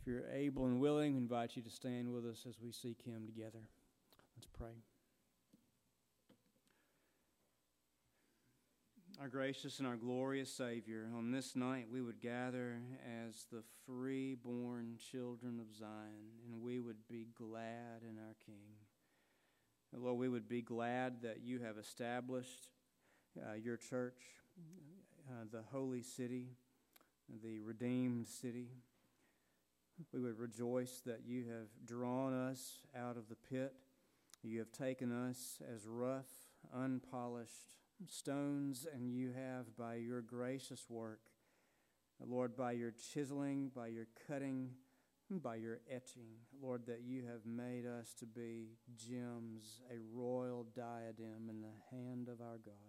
If you're able and willing, we invite you to stand with us as we seek Him together. Let's pray. Our gracious and our glorious Savior, on this night we would gather as the free-born children of Zion, and we would be glad in our King. Lord, we would be glad that you have established your church, the holy city, the redeemed city. We would rejoice that you have drawn us out of the pit. You have taken us as rough, unpolished stones, and you have, by your gracious work, Lord, by your chiseling, by your cutting, by your etching, Lord, that you have made us to be gems, a royal diadem in the hand of our God.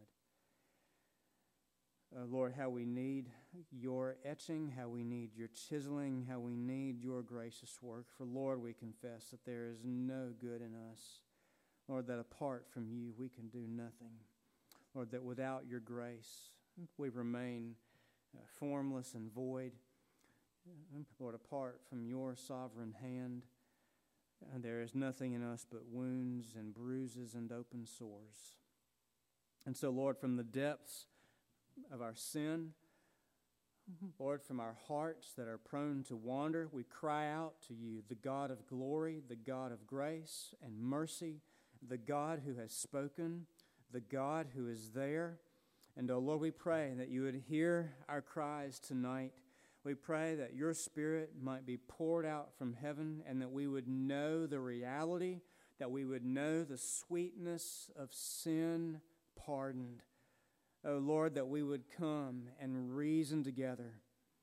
Lord, how we need your etching, how we need your chiseling, how we need your gracious work. For, Lord, we confess that there is no good in us. Lord, that apart from you we can do nothing. Lord, that without your grace we remain formless and void. Lord, apart from your sovereign hand, there is nothing in us but wounds and bruises and open sores. And so, Lord, from the depths of our sin, Lord, from our hearts that are prone to wander, we cry out to you, the God of glory, the God of grace and mercy, the God who has spoken, the God who is there. And, oh Lord, we pray that you would hear our cries tonight. We pray that your Spirit might be poured out from heaven and that we would know the reality, that we would know the sweetness of sin pardoned. Oh Lord, that we would come and reason together.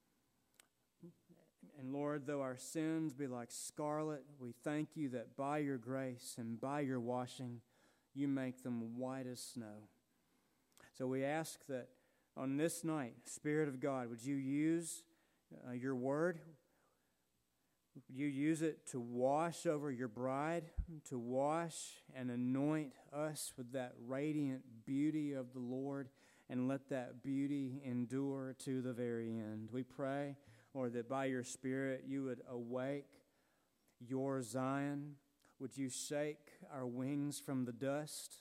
And Lord, though our sins be like scarlet, we thank you that by your grace and by your washing, you make them white as snow. So we ask that on this night, Spirit of God, would you use your word? Would you use it to wash over your bride, to wash and anoint us with that radiant beauty of the Lord, and let that beauty endure to the very end. We pray, Lord, that by your Spirit you would awake your Zion. Would you shake our wings from the dust?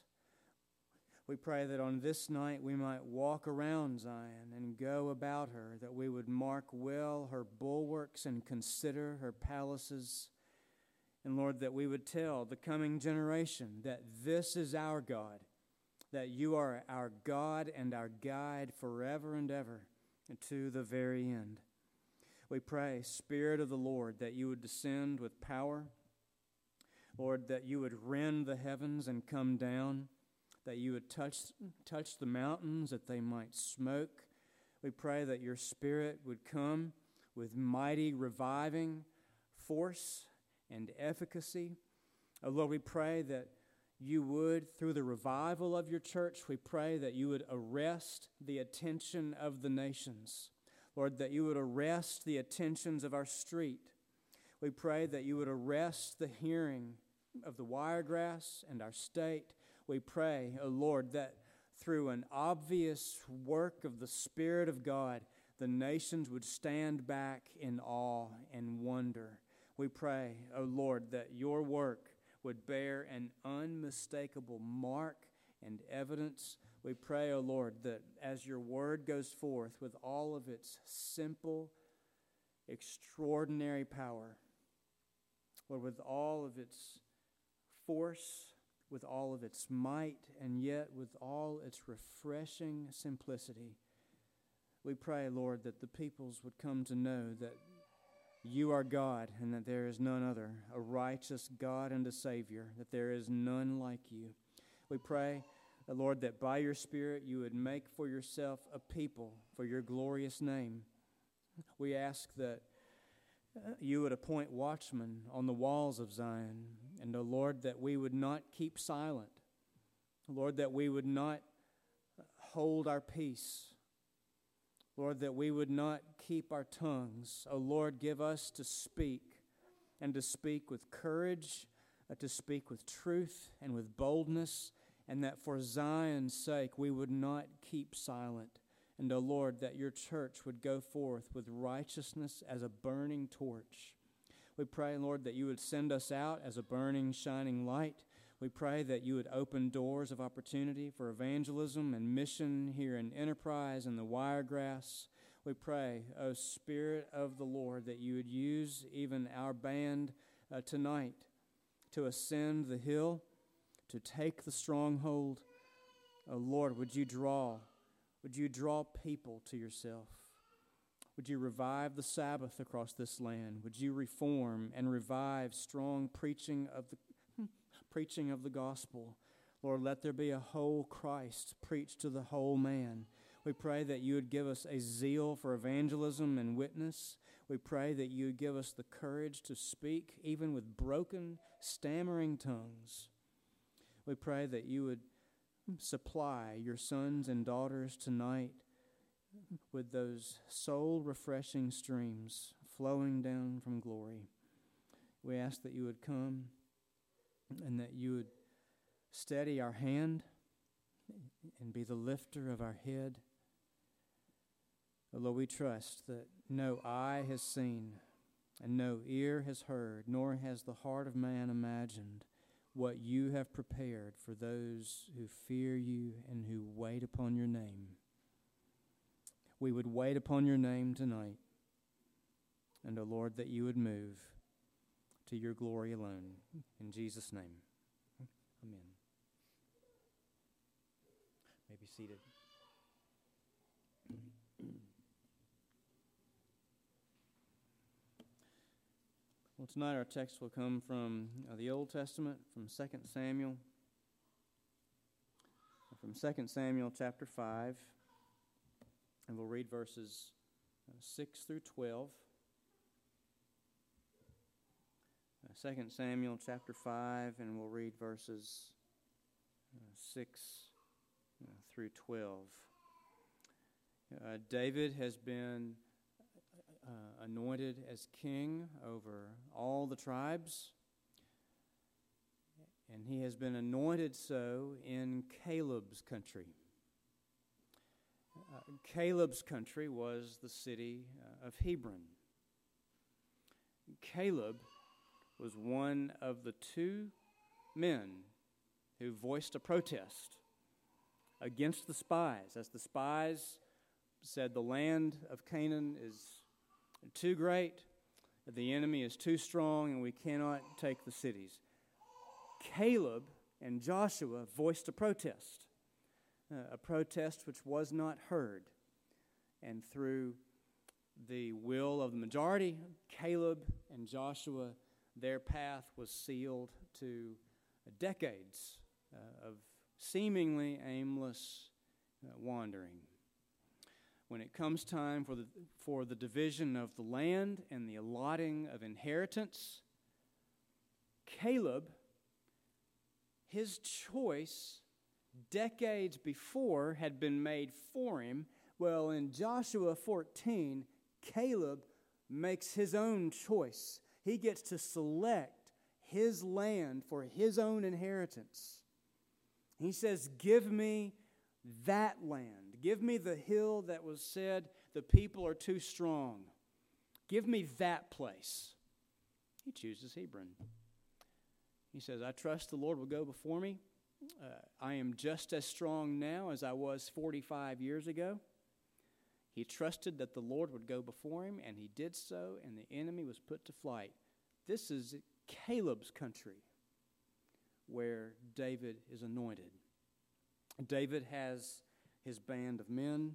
We pray that on this night we might walk around Zion and go about her, that we would mark well her bulwarks and consider her palaces. And Lord, that we would tell the coming generation that this is our God, that you are our God and our guide forever and ever and to the very end. We pray, Spirit of the Lord, that you would descend with power. Lord, that you would rend the heavens and come down, that you would touch the mountains, that they might smoke. We pray that your Spirit would come with mighty reviving force and efficacy. Oh Lord, we pray that you would, through the revival of your church, we pray that you would arrest the attention of the nations. Lord, that you would arrest the attentions of our street. We pray that you would arrest the hearing of the Wiregrass and our state. We pray, O Lord, that through an obvious work of the Spirit of God, the nations would stand back in awe and wonder. We pray, O Lord, that your work would bear an unmistakable mark and evidence. We pray, O Lord, that as your word goes forth with all of its simple, extraordinary power, Lord, with all of its force, with all of its might, and yet with all its refreshing simplicity, we pray, Lord, that the peoples would come to know that you are God and that there is none other, a righteous God and a Savior, that there is none like you. We pray, Lord, that by your Spirit you would make for yourself a people for your glorious name. We ask that you would appoint watchmen on the walls of Zion, and, O Lord, that we would not keep silent. Lord, that we would not hold our peace. Lord, that we would not keep our tongues. O Lord, give us to speak, and to speak with courage, to speak with truth and with boldness, and that for Zion's sake we would not keep silent. And, O Lord, that your church would go forth with righteousness as a burning torch. We pray, Lord, that you would send us out as a burning, shining light. We pray that you would open doors of opportunity for evangelism and mission here in Enterprise and the Wiregrass. We pray, O Spirit of the Lord, that you would use even our band tonight to ascend the hill, to take the stronghold. O Lord, would you draw people to yourself? Would you revive the Sabbath across this land? Would you reform and revive strong preaching of the gospel? Lord, let there be a whole Christ preached to the whole man. We pray that you would give us a zeal for evangelism and witness. We pray that you would give us the courage to speak even with broken, stammering tongues. We pray that you would supply your sons and daughters tonight with those soul-refreshing streams flowing down from glory. We ask that you would come and that you would steady our hand and be the lifter of our head. Oh, Lord, we trust that no eye has seen and no ear has heard, nor has the heart of man imagined what you have prepared for those who fear you and who wait upon your name. We would wait upon your name tonight, and, O Lord, that you would move to your glory alone. In Jesus' name, amen. You may be seated. Well, tonight our text will come from the Old Testament, from 2 Samuel. From 2 Samuel chapter 5. And we'll read verses 6 through 12. 2 Samuel chapter 5, and we'll read verses 6 through 12. David has been anointed as king over all the tribes, and he has been anointed so in Caleb's country. Caleb's country was the city of Hebron. Caleb was one of the two men who voiced a protest against the spies, as the spies said the land of Canaan is too great, the enemy is too strong, and we cannot take the cities. Caleb and Joshua voiced a protest which was not heard. And through the will of the majority, Caleb and Joshua, their path was sealed to decades of seemingly aimless wandering. When it comes time for the division of the land and the allotting of inheritance, Caleb, his choice decades before had been made for him. Well, in Joshua 14, Caleb makes his own choice. He gets to select his land for his own inheritance. He says, give me that land. Give me the hill that was said the people are too strong. Give me that place. He chooses Hebron. He says, I trust the Lord will go before me. I am just as strong now as I was 45 years ago. He trusted that the Lord would go before him, and he did so, and the enemy was put to flight. This is Caleb's country where David is anointed. David has his band of men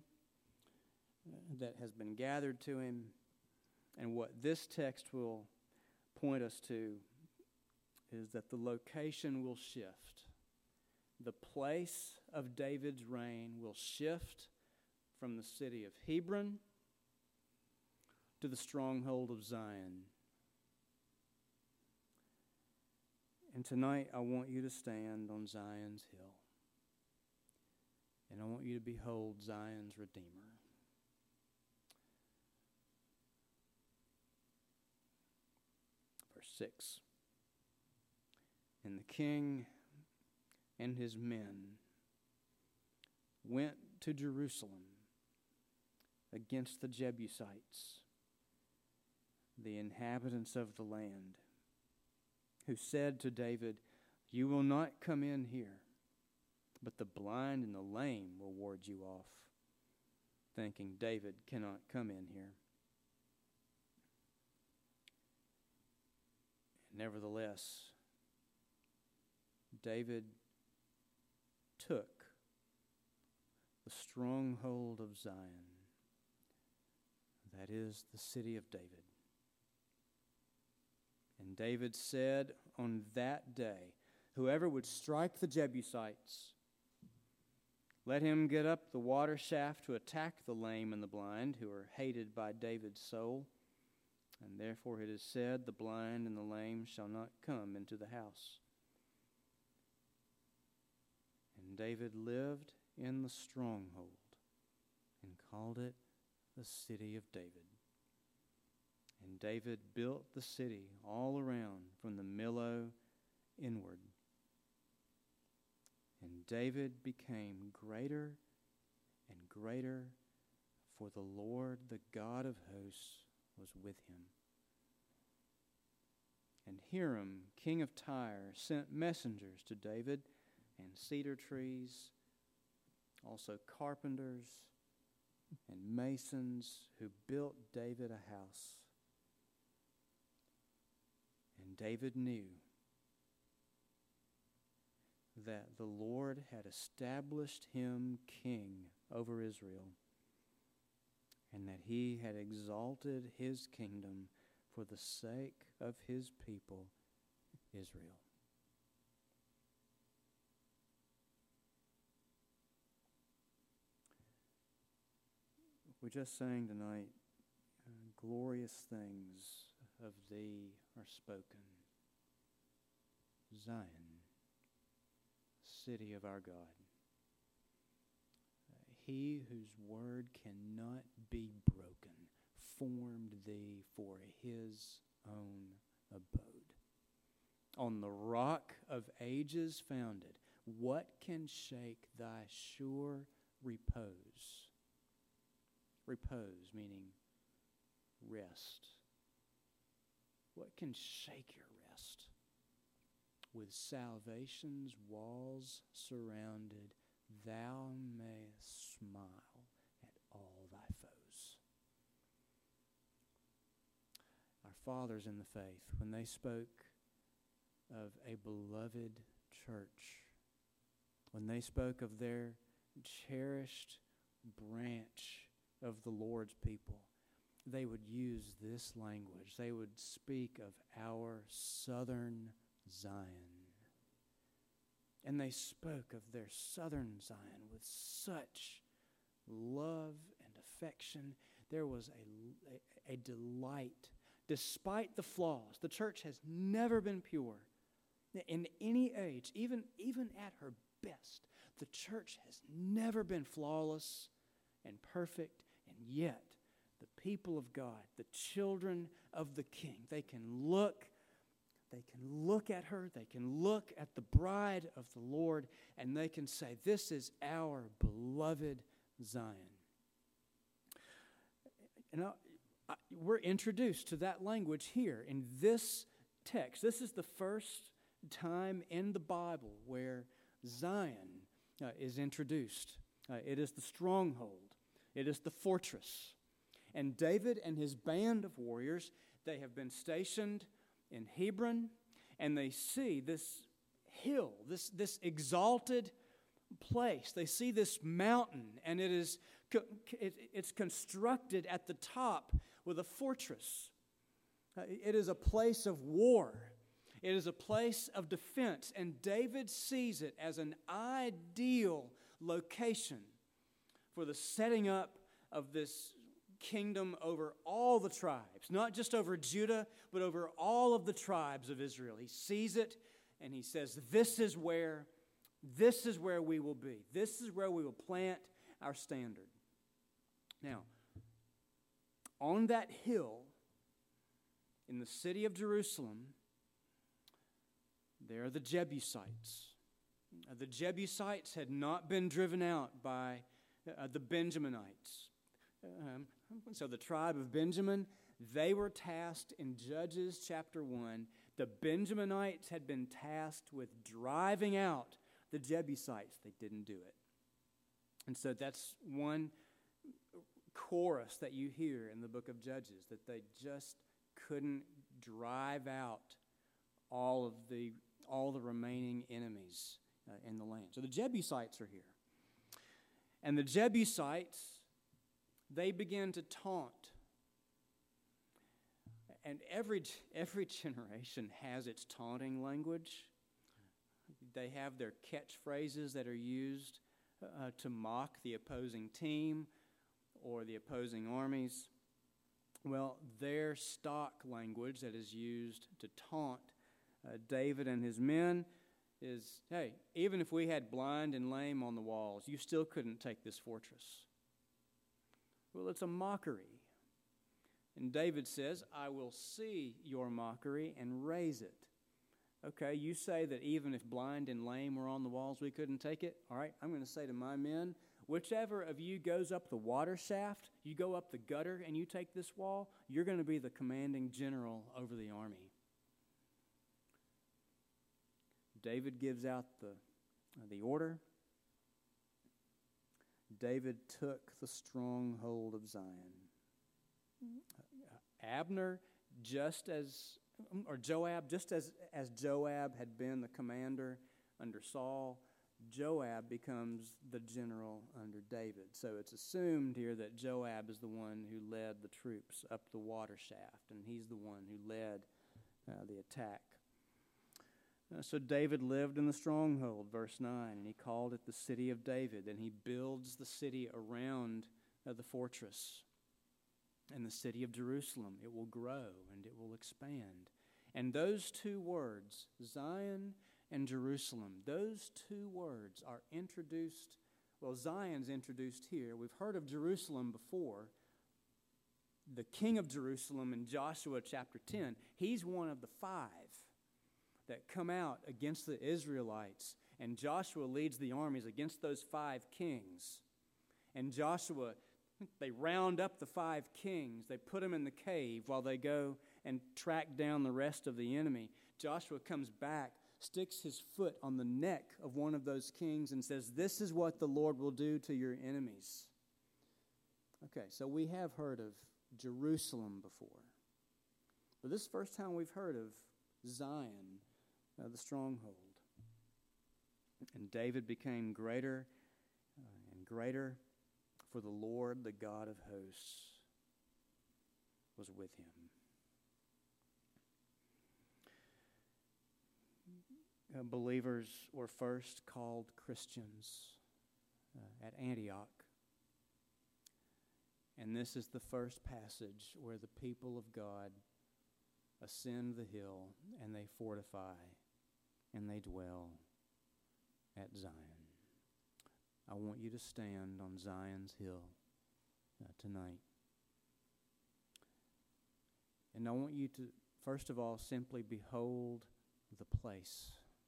that has been gathered to him, and what this text will point us to is that the location will shift. The place of David's reign will shift from the city of Hebron to the stronghold of Zion. And tonight I want you to stand on Zion's hill. And I want you to behold Zion's Redeemer. Verse 6. And the king and his men went to Jerusalem against the Jebusites the inhabitants of the land, who said to David, "You will not come in here, but the blind and the lame will ward you off," thinking David cannot come in here. Nevertheless, David took the stronghold of Zion, that is, the city of David. And David said on that day, "Whoever would strike the Jebusites, let him get up the water shaft to attack the lame and the blind, who are hated by David's soul. And therefore it is said, the blind and the lame shall not come into the house." And David lived in the stronghold and called it the city of David. And David built the city all around from the Millo inward. And David became greater and greater, for the Lord, the God of hosts, was with him. And Hiram, king of Tyre, sent messengers to David, and cedar trees, also carpenters and masons, who built David a house. And David knew that the Lord had established him king over Israel, and that he had exalted his kingdom for the sake of his people, Israel. We just sang tonight, glorious things of thee are spoken. Zion, city of our God. He whose word cannot be broken formed thee for his own abode. On the rock of ages founded, what can shake thy sure repose? Repose meaning rest. What can shake your rest? With salvation's walls surrounded, thou mayest smile at all thy foes. Our fathers in the faith, when they spoke of a beloved church, when they spoke of their cherished branch of the Lord's people, they would use this language. They would speak of our southern Zion. And they spoke of their southern Zion with such love and affection. There was a delight. Despite the flaws, the church has never been pure. In any age, even at her best, the church has never been flawless and perfect, and yet the people of God, the children of the King, they can look at her, they can look at the bride of the Lord, and they can say, this is our beloved Zion. And we're introduced to that language here in this text. This is the first time in the Bible where Zion is introduced. It is the stronghold. It is the fortress. And David and his band of warriors, they have been stationed in Hebron, and they see this hill, this exalted place. They see this mountain, and it's constructed at the top with a fortress. It is a place of war. It is a place of defense, and David sees it as an ideal location for the setting up of this kingdom over all the tribes, not just over Judah, but over all of the tribes of Israel. He sees it, and he says, this is where we will be. This is where we will plant our standard. Now, on that hill in the city of Jerusalem, there are the Jebusites. The Jebusites had not been driven out by the Benjaminites. So the tribe of Benjamin, they were tasked in Judges chapter 1. The Benjaminites had been tasked with driving out the Jebusites. They didn't do it. And so that's one chorus that you hear in the book of Judges, that they just couldn't drive out all the remaining enemies in the land. So the Jebusites are here. And the Jebusites, they begin to taunt. And every generation has its taunting language. They have their catchphrases that are used to mock the opposing team or the opposing armies. Well, their stock language that is used to taunt David and his men is, hey, even if we had blind and lame on the walls, you still couldn't take this fortress. Well, it's a mockery. And David says, I will see your mockery and raise it. Okay, you say that even if blind and lame were on the walls, we couldn't take it. All right, I'm going to say to my men, whichever of you goes up the water shaft, you go up the gutter and you take this wall, you're going to be the commanding general over the army. David gives out the order. David took the stronghold of Zion. Abner, Joab, just as Joab had been the commander under Saul, Joab becomes the general under David. So it's assumed here that Joab is the one who led the troops up the water shaft, and he's the one who led the attack. So David lived in the stronghold, verse 9, and he called it the city of David, and he builds the city around the fortress. And the city of Jerusalem, it will grow and it will expand. And those two words, Zion and Jerusalem, those two words are introduced. Well, Zion's introduced here. We've heard of Jerusalem before. The king of Jerusalem in Joshua chapter 10, he's one of the 5 that come out against the Israelites. And Joshua leads the armies against those 5 kings. And Joshua, they round up the 5 kings. They put them in the cave while they go and track down the rest of the enemy. Joshua comes back, sticks his foot on the neck of one of those kings and says, "This is what the Lord will do to your enemies." Okay, so we have heard of Jerusalem before. But this is the first time we've heard of Zion, the stronghold. And David became greater and greater, for the Lord, the God of hosts, was with him. Believers were first called Christians at Antioch. And this is the first passage where the people of God ascend the hill and they fortify and they dwell at Zion. I want you to stand on Zion's hill tonight. And I want you to, first of all, simply behold the place.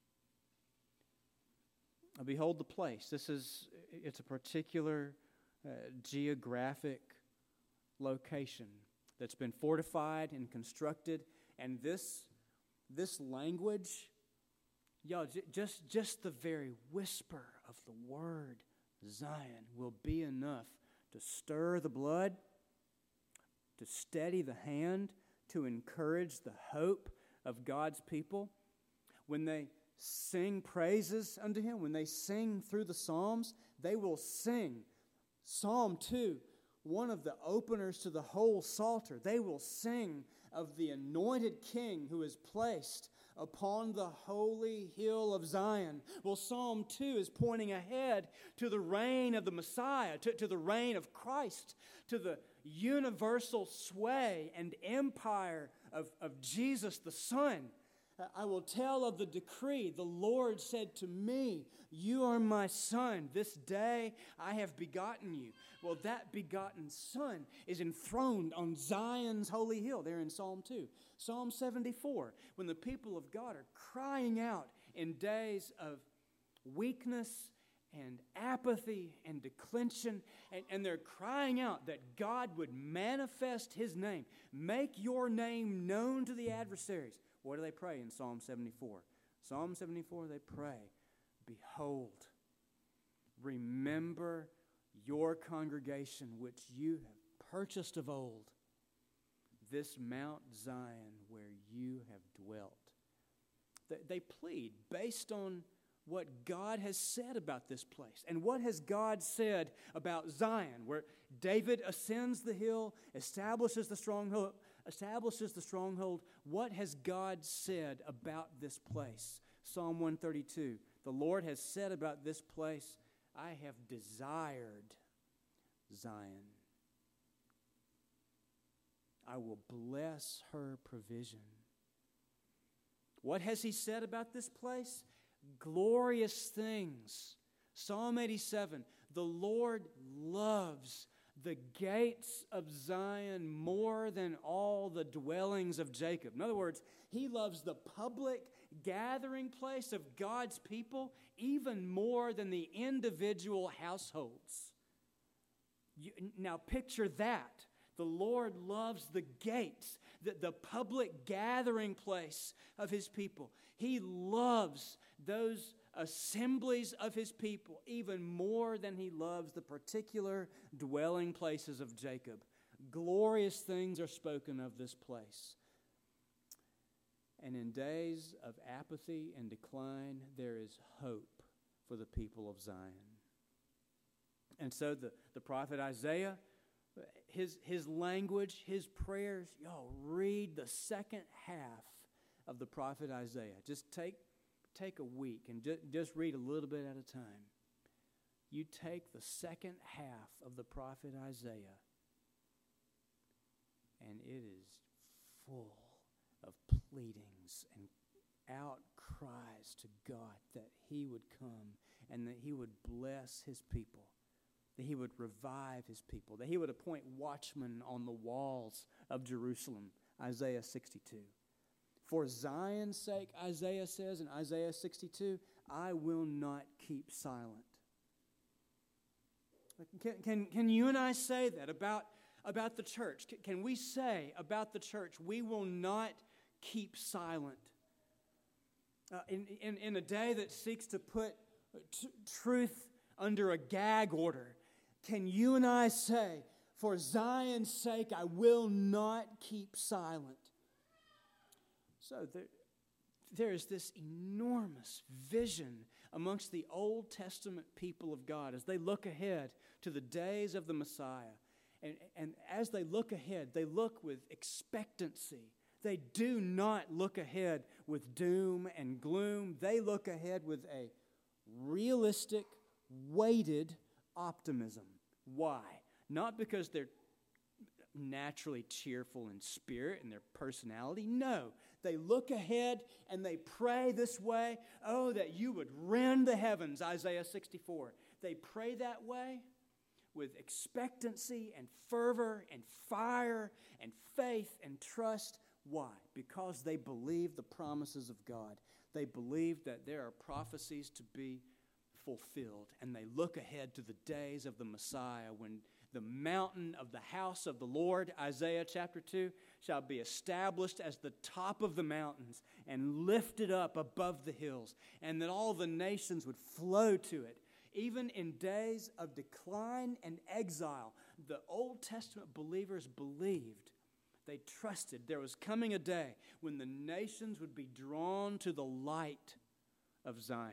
Behold the place. It's a particular geographic location that's been fortified and constructed. And this language, y'all, just the very whisper of the word Zion will be enough to stir the blood, to steady the hand, to encourage the hope of God's people. When they sing praises unto him, when they sing through the Psalms, they will sing Psalm 2, one of the openers to the whole Psalter. They will sing of the anointed King who is placed upon the holy hill of Zion. Well, Psalm 2 is pointing ahead to the reign of the Messiah, to the reign of Christ, to the universal sway and empire of Jesus the Son. I will tell of the decree. The Lord said to me, "You are my son. This day I have begotten you." Well, that begotten son is enthroned on Zion's holy hill there in Psalm 2. Psalm 74, when the people of God are crying out in days of weakness and apathy and declension, and they're crying out that God would manifest His name. Make your name known to the adversaries. What do they pray in Psalm 74? Psalm 74, they pray, behold, remember your congregation which you have purchased of old, this Mount Zion where you have dwelt. They plead based on what God has said about this place. And what has God said about Zion, where David ascends the hill, establishes the stronghold? What has God said about this place? Psalm 132, the Lord has said about this place, I have desired Zion. I will bless her provision. What has He said about this place? Glorious things. Psalm 87, the Lord loves the gates of Zion more than all the dwellings of Jacob. In other words, He loves the public gathering place of God's people even more than the individual households. Now picture that. The Lord loves the gates, the public gathering place of His people. He loves those assemblies of His people even more than He loves the particular dwelling places of Jacob. Glorious things are spoken of this place. And in days of apathy and decline, there is hope for the people of Zion. And so the prophet Isaiah, his language, his prayers, y'all read the second half of the prophet Isaiah. Just take a week and just read a little bit at a time. You take the second half of the prophet Isaiah, and it is full of pleadings and outcries to God that He would come and that He would bless His people, that He would revive His people, that He would appoint watchmen on the walls of Jerusalem, Isaiah 62. For Zion's sake, Isaiah says in Isaiah 62, I will not keep silent. Can you and I say that about the church? Can we say about the church, we will not keep silent? In a day that seeks to put truth under a gag order, can you and I say, for Zion's sake, I will not keep silent? So there is this enormous vision amongst the Old Testament people of God as they look ahead to the days of the Messiah. And as they look ahead, they look with expectancy. They do not look ahead with doom and gloom. They look ahead with a realistic, weighted optimism. Why? Not because they're naturally cheerful in spirit and their personality. No, they look ahead and they pray this way. Oh, that you would rend the heavens, Isaiah 64. They pray that way with expectancy and fervor and fire and faith and trust. Why? Because they believe the promises of God. They believe that there are prophecies to be fulfilled. And they look ahead to the days of the Messiah when the mountain of the house of the Lord, Isaiah chapter 2, shall be established as the top of the mountains and lifted up above the hills, and that all the nations would flow to it. Even in days of decline and exile, the Old Testament believers believed, they trusted there was coming a day when the nations would be drawn to the light of Zion.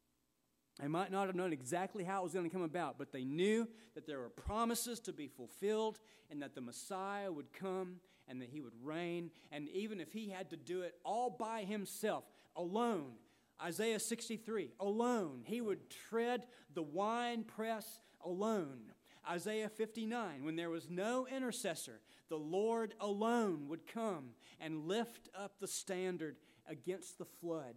They might not have known exactly how it was going to come about, but they knew that there were promises to be fulfilled and that the Messiah would come and that He would reign. And even if He had to do it all by Himself, alone, Isaiah 63, alone, He would tread the winepress alone. Isaiah 59, when there was no intercessor, the Lord alone would come and lift up the standard against the flood.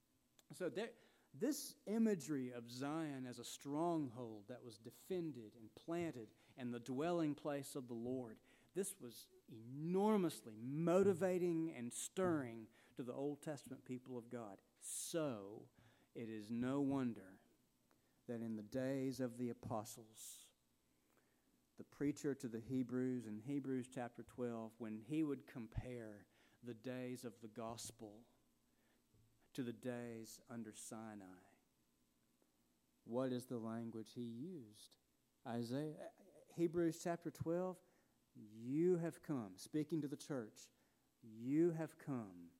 So this imagery of Zion as a stronghold that was defended and planted and the dwelling place of the Lord, this was enormously motivating and stirring to the Old Testament people of God. So it is no wonder that in the days of the apostles, the preacher to the Hebrews in Hebrews chapter 12, when he would compare the days of the gospel to the days under Sinai, what is the language he used? Hebrews chapter 12, you have come, speaking to the church, you have come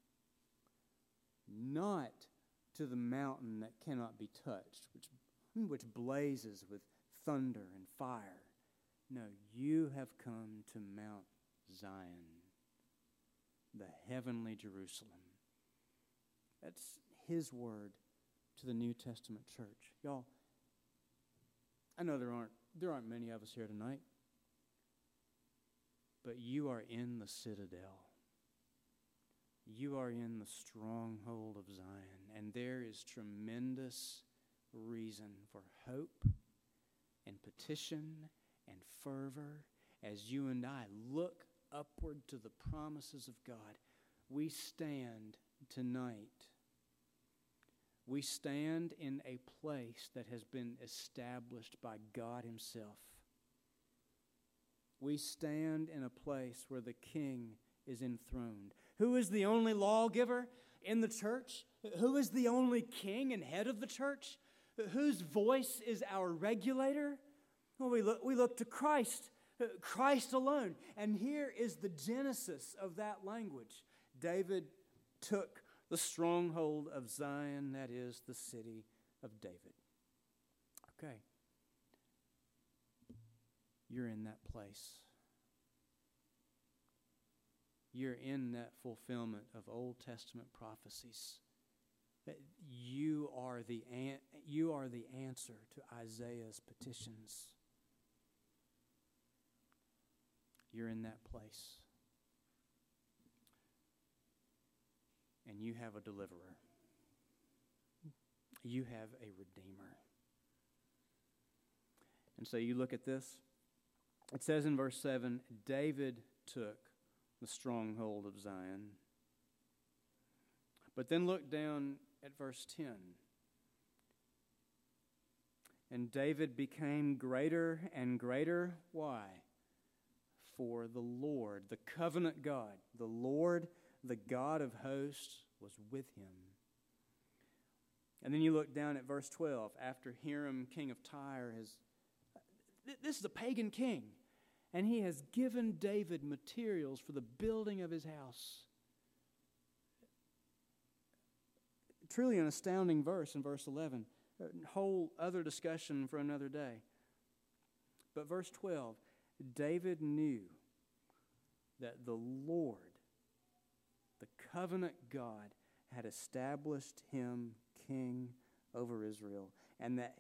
not to the mountain that cannot be touched, which blazes with thunder and fire. No, you have come to Mount Zion, the heavenly Jerusalem. That's his word to the New Testament church. Y'all, I know there aren't many of us here tonight, but you are in the citadel. You are in the stronghold of Zion, and there is tremendous reason for hope and petition and fervor as you and I look upward to the promises of God. We stand tonight. We stand in a place that has been established by God Himself. We stand in a place where the King is enthroned. Who is the only lawgiver in the church? Who is the only king and head of the church? Whose voice is our regulator? Well, we look to Christ, Christ alone. And here is the genesis of that language. David took the stronghold of Zion, that is the city of David. Okay. You're in that place. You're in that fulfillment of Old Testament prophecies. You are the answer to Isaiah's petitions. You're in that place. And you have a deliverer. You have a redeemer. And so you look at this. It says in verse 7, David took the stronghold of Zion. But then look down at verse 10. And David became greater and greater. Why? For the Lord, the covenant God, the Lord, the God of hosts, was with him. And then you look down at verse 12. After Hiram, king of Tyre, this is a pagan king, and he has given David materials for the building of his house. Truly an astounding verse in verse 11. A whole other discussion for another day. But verse 12, David knew that the Lord, the covenant God, had established him king over Israel, and that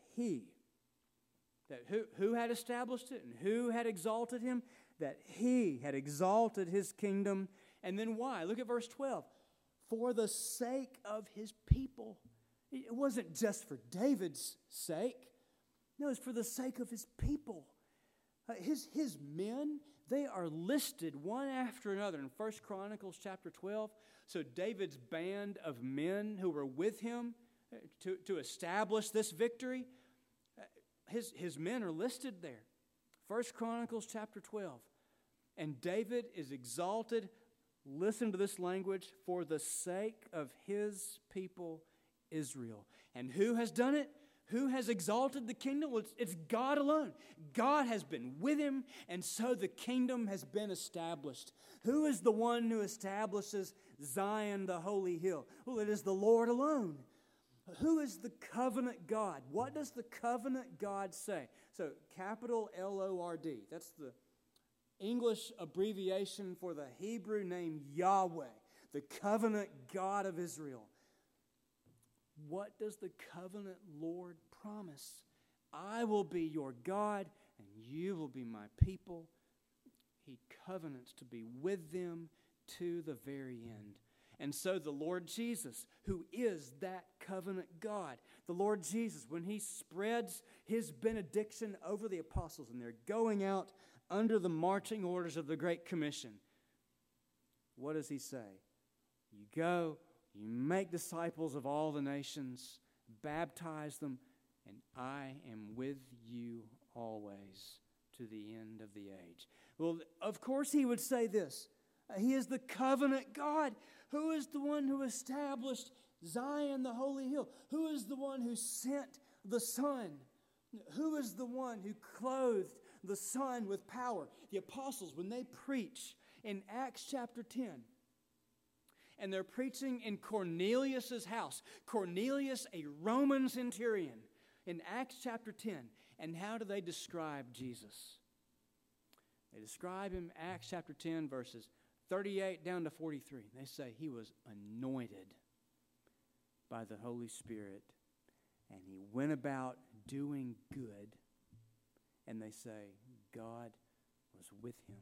who had established it and who had exalted him? That he had exalted his kingdom. And then why? Look at verse 12. For the sake of his people. It wasn't just for David's sake. No, it's for the sake of his people. His men, they are listed one after another in 1 Chronicles chapter 12. So David's band of men who were with him to establish this victory, his men are listed there. 1 Chronicles chapter 12. And David is exalted, listen to this language, for the sake of his people Israel. And who has done it? Who has exalted the kingdom? Well, it's God alone. God has been with him, and so the kingdom has been established. Who is the one who establishes Zion, the holy hill? Well, it is the Lord alone. Who is the covenant God? What does the covenant God say? So, capital Lord. That's the English abbreviation for the Hebrew name Yahweh, the covenant God of Israel. What does the covenant Lord promise? I will be your God, and you will be my people. He covenants to be with them to the very end. And so the Lord Jesus, who is that covenant God, the Lord Jesus, when he spreads his benediction over the apostles, and they're going out under the marching orders of the Great Commission, what does he say? You go, you make disciples of all the nations, baptize them, and I am with you always to the end of the age. Well, of course he would say this. He is the covenant God. Who is the one who established Zion, the holy hill? Who is the one who sent the Son? Who is the one who clothed the Son with power? The apostles, when they preach in Acts chapter 10, and they're preaching in Cornelius' house. Cornelius, a Roman centurion, in Acts chapter 10. And how do they describe Jesus? They describe him, Acts chapter 10, verses 38 down to 43. They say he was anointed by the Holy Spirit, and he went about doing good. And they say God was with him.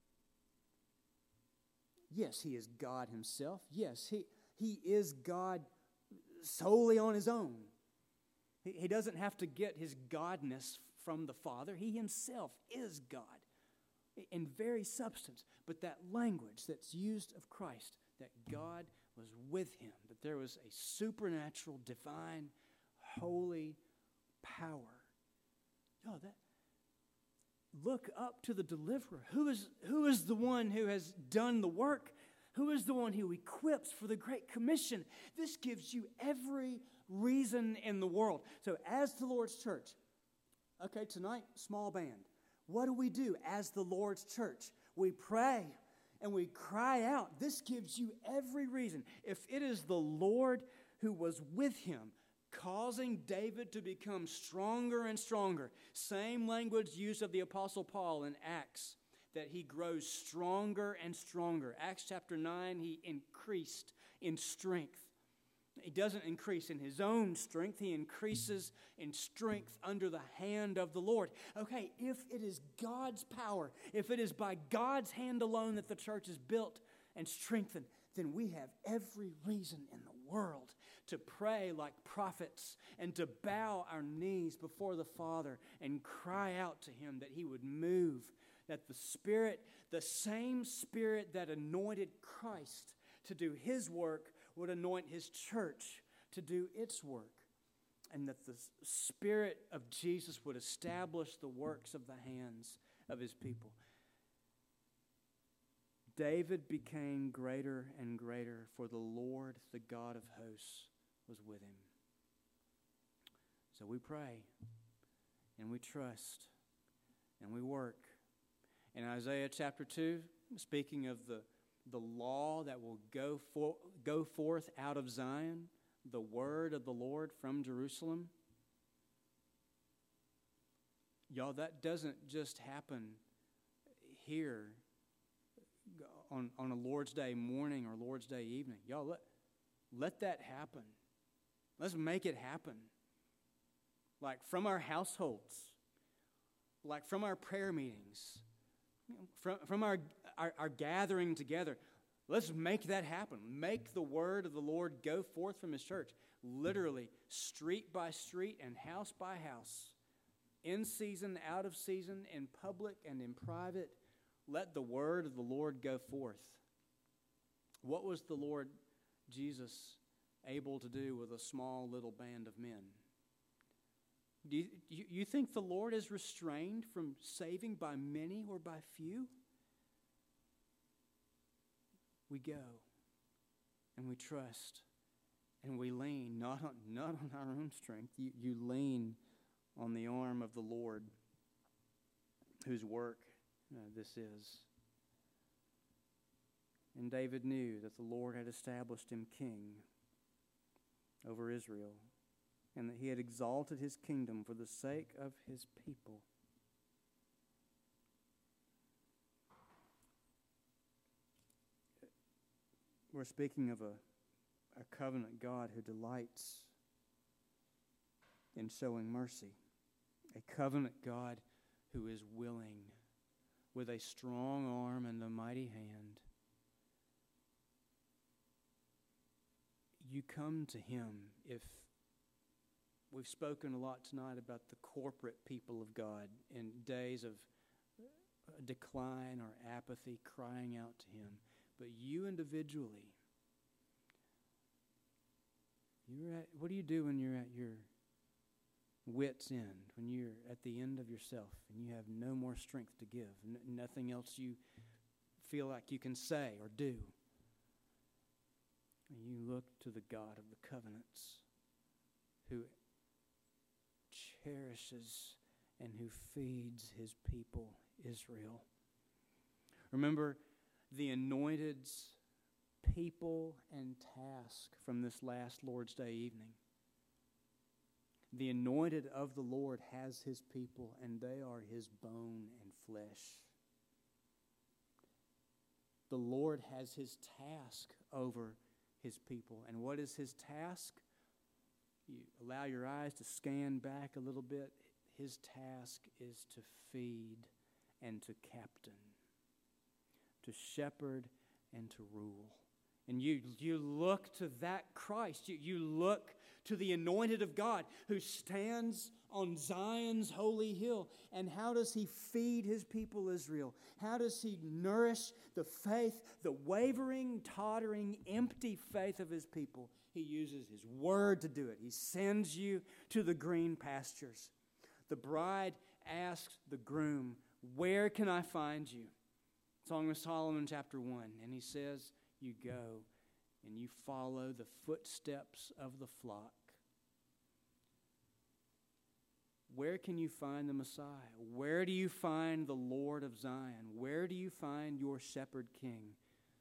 Yes, he is God himself. Yes, he is God solely on his own. He doesn't have to get his godness from the Father. He himself is God in very substance. But that language that's used of Christ, that God was with him, that there was a supernatural, divine, holy power. Oh, that. Look up to the deliverer. Who is the one who has done the work? Who is the one who equips for the Great Commission? This gives you every reason in the world. So as the Lord's church, okay, tonight, small band. What do we do as the Lord's church? We pray and we cry out. This gives you every reason. If it is the Lord who was with him, causing David to become stronger and stronger. Same language used of the Apostle Paul in Acts, that he grows stronger and stronger. Acts chapter 9, he increased in strength. He doesn't increase in his own strength. He increases in strength under the hand of the Lord. Okay, if it is God's power, if it is by God's hand alone that the church is built and strengthened, then we have every reason in the world to pray like prophets and to bow our knees before the Father and cry out to him that he would move, that the Spirit, the same Spirit that anointed Christ to do his work, would anoint his church to do its work, and that the Spirit of Jesus would establish the works of the hands of his people. David became greater and greater, for the Lord, the God of hosts, was with him. So we pray, and we trust, and we work. In Isaiah chapter 2, speaking of the law that will go forth out of Zion, the word of the Lord from Jerusalem. Y'all, that doesn't just happen here on a Lord's Day morning or Lord's Day evening. Y'all, let that happen. Let's make it happen. Like from our households, like from our prayer meetings, from our gathering together. Let's make that happen. Make the word of the Lord go forth from his church, literally street by street and house by house, in season, out of season, in public and in private. Let the word of the Lord go forth. What was the Lord Jesus able to do with a small little band of men? Do you think the Lord is restrained from saving by many or by few? We go and we trust and we lean not on our own strength. You lean on the arm of the Lord, whose work this is. And David knew that the Lord had established him king over Israel, and that he had exalted his kingdom for the sake of his people. We're speaking of a covenant God who delights in showing mercy, a covenant God who is willing, with a strong arm and a mighty hand. You come to him. If we've spoken a lot tonight about the corporate people of God in days of decline or apathy, crying out to him. But you individually, what do you do when you're at your wit's end, when you're at the end of yourself and you have no more strength to give, nothing else you feel like you can say or do. And you look to the God of the covenants who cherishes and who feeds his people, Israel. Remember the anointed's people and task from this last Lord's Day evening. The anointed of the Lord has his people, and they are his bone and flesh. The Lord has his task over his people. And what is his task? You allow your eyes to scan back a little bit. His task is to feed and to captain, to shepherd and to rule. And you look to that Christ. You look to the anointed of God who stands on Zion's holy hill. And how does he feed his people Israel? How does he nourish the faith, the wavering, tottering, empty faith of his people? He uses his word to do it. He sends you to the green pastures. The bride asks the groom, "Where can I find you?" Song of Solomon chapter 1. And he says, you go and you follow the footsteps of the flock. Where can you find the Messiah? Where do you find the Lord of Zion? Where do you find your shepherd king?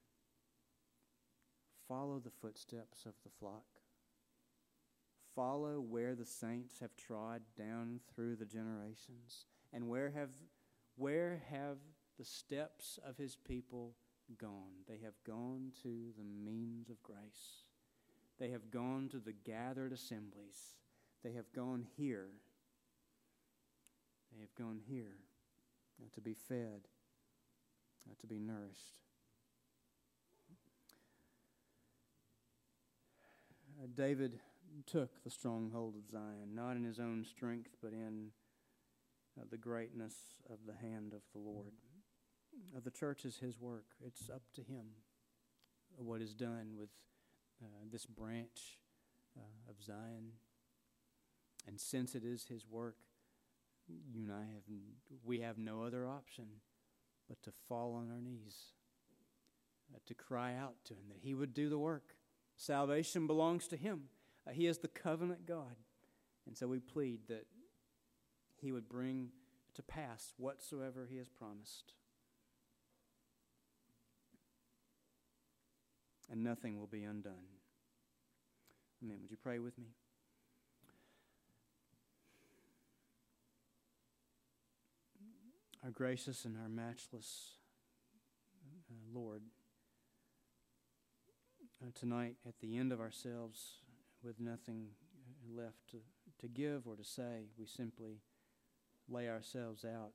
Follow the footsteps of the flock. Follow where the saints have trod down through the generations. And where have the steps of his people gone? They have gone to the means of grace. They have gone to the gathered assemblies. They have gone here. They have gone here to be fed, to be nourished. David took the stronghold of Zion, not in his own strength, but in the greatness of the hand of the Lord. The church is his work. It's up to him what is done with this branch of Zion. And since it is his work, you and we have no other option but to fall on our knees, to cry out to him that he would do the work. Salvation belongs to him. He is the covenant God. And so we plead that he would bring to pass whatsoever he has promised. And nothing will be undone. Amen. Would you pray with me? Our gracious and our matchless Lord, tonight at the end of ourselves, with nothing left to give or to say, we simply lay ourselves out.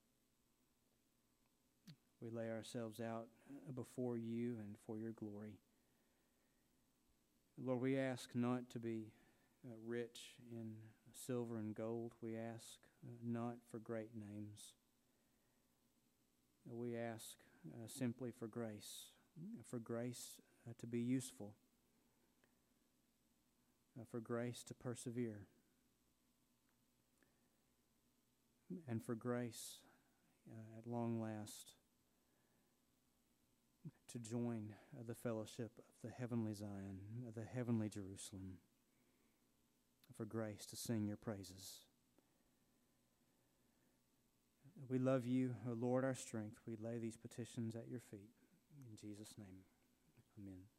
We lay ourselves out before you and for your glory. Lord, we ask not to be rich in silver and gold. We ask not for great names. We ask simply for grace to be useful, for grace to persevere, and for grace at long last to join the fellowship of the heavenly Zion, the heavenly Jerusalem, for grace to sing your praises. We love you, O Lord, our strength. We lay these petitions at your feet. In Jesus' name, amen.